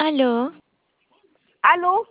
Aló. ¿Aló?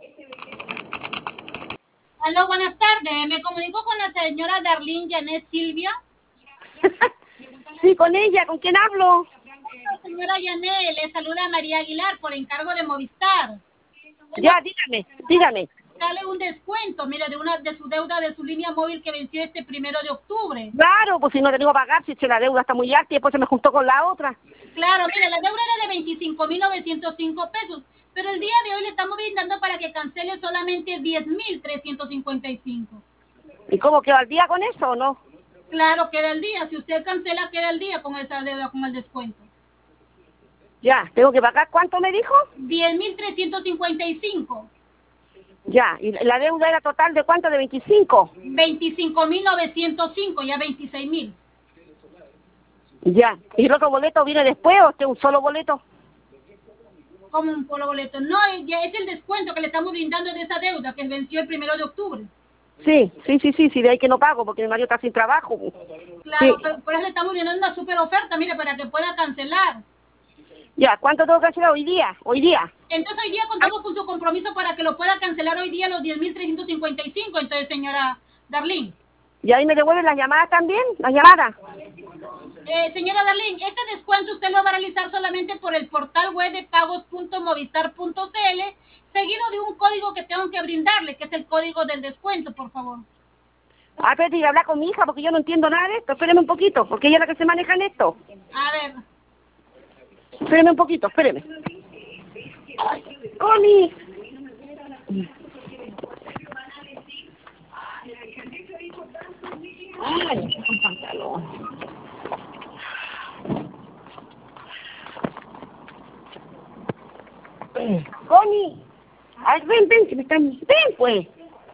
Aló, buenas tardes. Me comunico con la señora Darlene Janet Silvia. Sí, con ella. ¿Con quién hablo? Hola, señora Janet, le saluda María Aguilar por encargo de Movistar. Ya, dígame. Dale un descuento, mire, de su deuda de su línea móvil que venció este 1 de octubre. Claro, pues si no tengo que pagar, si es que la deuda está muy alta y después se me juntó con la otra. Claro, mire, la deuda era de 25.905 pesos, pero el día de hoy le estamos brindando para que cancele solamente 10.355. ¿Y cómo quedó al día con eso o no? Claro, queda el día. Si usted cancela, queda el día con esa deuda, con el descuento. Ya, ¿tengo que pagar cuánto me dijo? 10.355. Ya, ¿y la deuda era total de cuánto? ¿De 25? 25.905, ya 26.000. Ya, ¿y el otro boleto viene después o este es un solo boleto? Como un solo boleto. No, ya es el descuento que le estamos brindando de esa deuda que venció el 1 de octubre. Sí, de ahí que no pago porque mi marido está sin trabajo. Claro, Sí. por eso le estamos brindando una super oferta, mire, para que pueda cancelar. Ya, ¿cuánto tengo que cancelar hoy día? Entonces hoy día contamos con su compromiso para que lo pueda cancelar hoy día los 10.355. Entonces, señora Darlene. ¿Y ahí me devuelven las llamadas también? ¿Las llamadas? Señora Darlene, este descuento usted lo va a realizar solamente por el portal web de pagos.movistar.cl, seguido de un código que tengo que brindarle, que es el código del descuento, por favor. Ah, espérate, y hablar con mi hija porque yo no entiendo nada de esto. Espéreme un poquito, porque ella es la que se maneja en esto. A ver. Espéreme un poquito, espéreme. ¡Connie! Ay, un pantalón. Connie. Ay, ven, que me están... Ven, pues.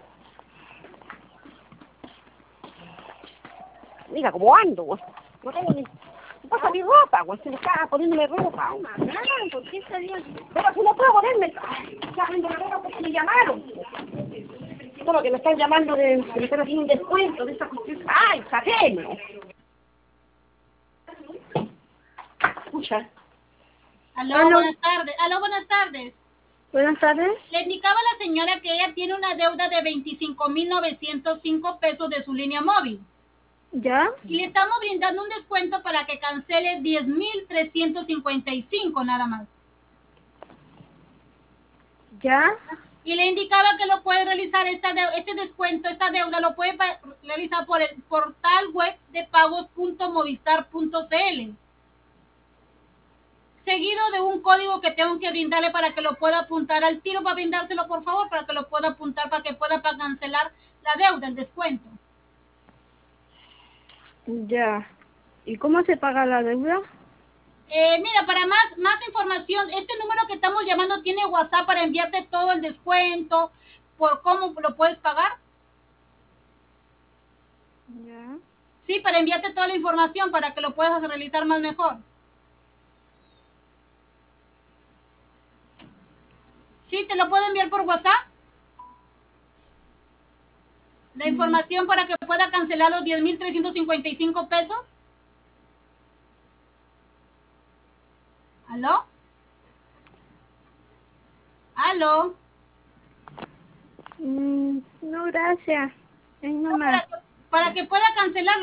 Mira cómo ando, güey. No tengo ni... No pasa mi ropa, güey. Se me está poniéndome ropa. Ay, mamá, ¿por qué salió? Pero si no puedo ponerme... Ay, ya vengo la ropa porque me llamaron. Todo lo que me están llamando de me están haciendo un descuento de esa cuestión. ¡Ay, saquéme! Escucha. Aló, buenas tardes. Aló, buenas tardes. Buenas tardes. Le indicaba a la señora que ella tiene una deuda de 25.905 pesos de su línea móvil. ¿Ya? Y le estamos brindando un descuento para que cancele 10.355 nada más. ¿Ya? Y le indicaba que lo puede realizar este descuento, esta deuda lo puede realizar por el portal web de pagos.movistar.cl, seguido de un código que tengo que brindarle para que lo pueda apuntar al tiro, para brindárselo por favor, para que lo pueda apuntar, para que pueda cancelar la deuda, el descuento. Ya. ¿Y cómo se paga la deuda? Mira, para más información, este número que estamos llamando tiene WhatsApp para enviarte todo el descuento, por cómo lo puedes pagar. Ya. Sí, para enviarte toda la información para que lo puedas realizar más mejor. Sí, te lo puedo enviar por WhatsApp. La información para que pueda cancelar los 10.355 pesos. ¿Aló? ¿Aló? No, gracias. Es No, nomás. para que pueda cancelarlo.